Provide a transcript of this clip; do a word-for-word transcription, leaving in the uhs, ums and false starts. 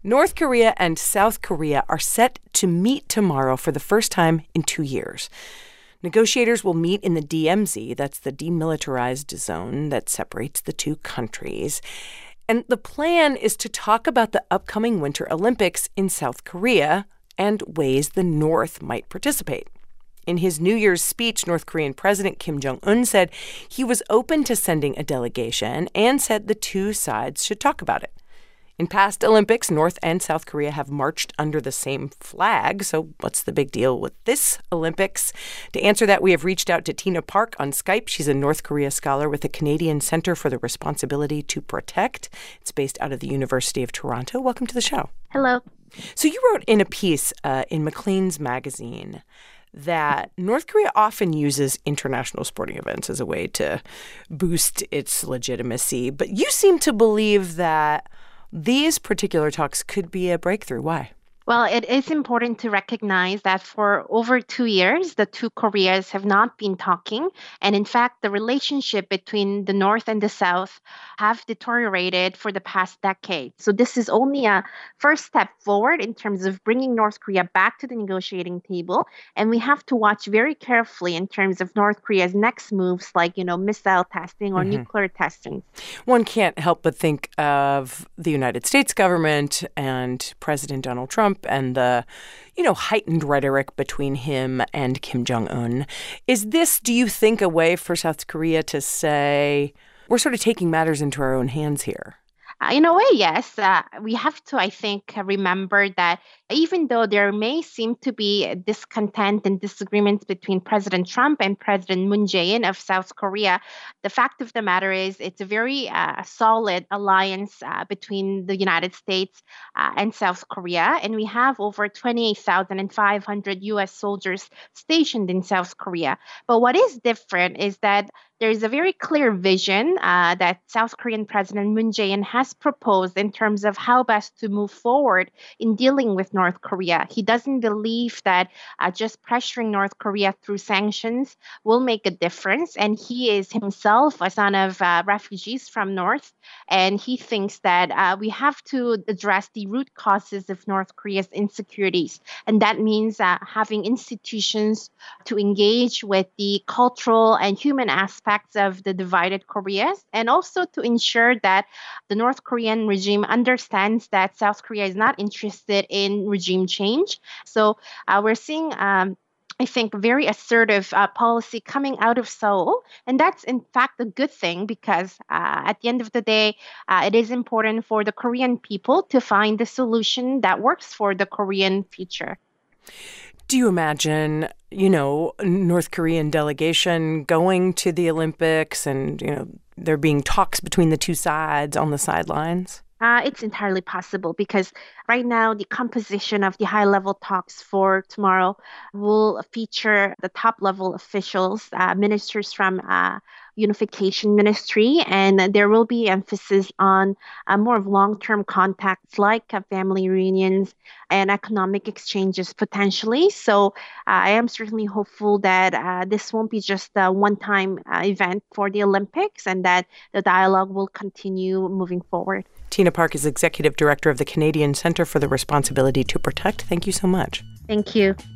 North Korea and South Korea are set to meet tomorrow for the first time in two years. Negotiators will meet in the D M Z, that's the demilitarized zone that separates the two countries. And the plan is to talk about the upcoming Winter Olympics in South Korea and ways the North might participate. In his New Year's speech, North Korean President Kim Jong-un said he was open to sending a delegation and said the two sides should talk about it. In past Olympics, North and South Korea have marched under the same flag, so what's the big deal with this Olympics? To answer that, we have reached out to Tina Park on Skype. She's a North Korea scholar with the Canadian Center for the Responsibility to Protect. It's based out of the University of Toronto. Welcome to the show. Hello. So you wrote in a piece uh, in Maclean's magazine that North Korea often uses international sporting events as a way to boost its legitimacy, but you seem to believe that these particular talks could be a breakthrough. Why? Well, it is important to recognize that for over two years, the two Koreas have not been talking. And in fact, the relationship between the North and the South have deteriorated for the past decade. So this is only a first step forward in terms of bringing North Korea back to the negotiating table. And we have to watch very carefully in terms of North Korea's next moves, like, you know, missile testing or mm-hmm. nuclear testing. One can't help but think of the United States government and President Donald Trump and the, you know, heightened rhetoric between him and Kim Jong-un. Is this, do you think, a way for South Korea to say, we're sort of taking matters into our own hands here? Uh, in a way, yes. Uh, we have to, I think, remember that even though there may seem to be discontent and disagreements between President Trump and President Moon Jae-in of South Korea, the fact of the matter is it's a very uh, solid alliance uh, between the United States uh, and South Korea. And we have over twenty-eight thousand five hundred U S soldiers stationed in South Korea. But what is different is that there is a very clear vision uh, that South Korean President Moon Jae-in has proposed in terms of how best to move forward in dealing with North Korea. He doesn't believe that uh, just pressuring North Korea through sanctions will make a difference. And he is himself a son of uh, refugees from North. And he thinks that uh, we have to address the root causes of North Korea's insecurities. And that means uh, having institutions to engage with the cultural and human aspects of the divided Korea, and also to ensure that the North Korean regime understands that South Korea is not interested in regime change. So uh, we're seeing um, I think, very assertive uh, policy coming out of Seoul. And that's, in fact, a good thing because uh, at the end of the day, uh, it is important for the Korean people to find the solution that works for the Korean future. Do you imagine, you know, North Korean delegation going to the Olympics and, you know, there being talks between the two sides on the sidelines? Uh, it's entirely possible because right now the composition of the high-level talks for tomorrow will feature the top-level officials, uh, ministers from uh, Unification Ministry, and there will be emphasis on uh, more of long-term contacts like uh, family reunions and economic exchanges potentially. So uh, I am certainly hopeful that uh, this won't be just a one-time uh, event for the Olympics and that the dialogue will continue moving forward. Tina Park is Executive Director of the Canadian Center for the Responsibility to Protect. Thank you so much. Thank you.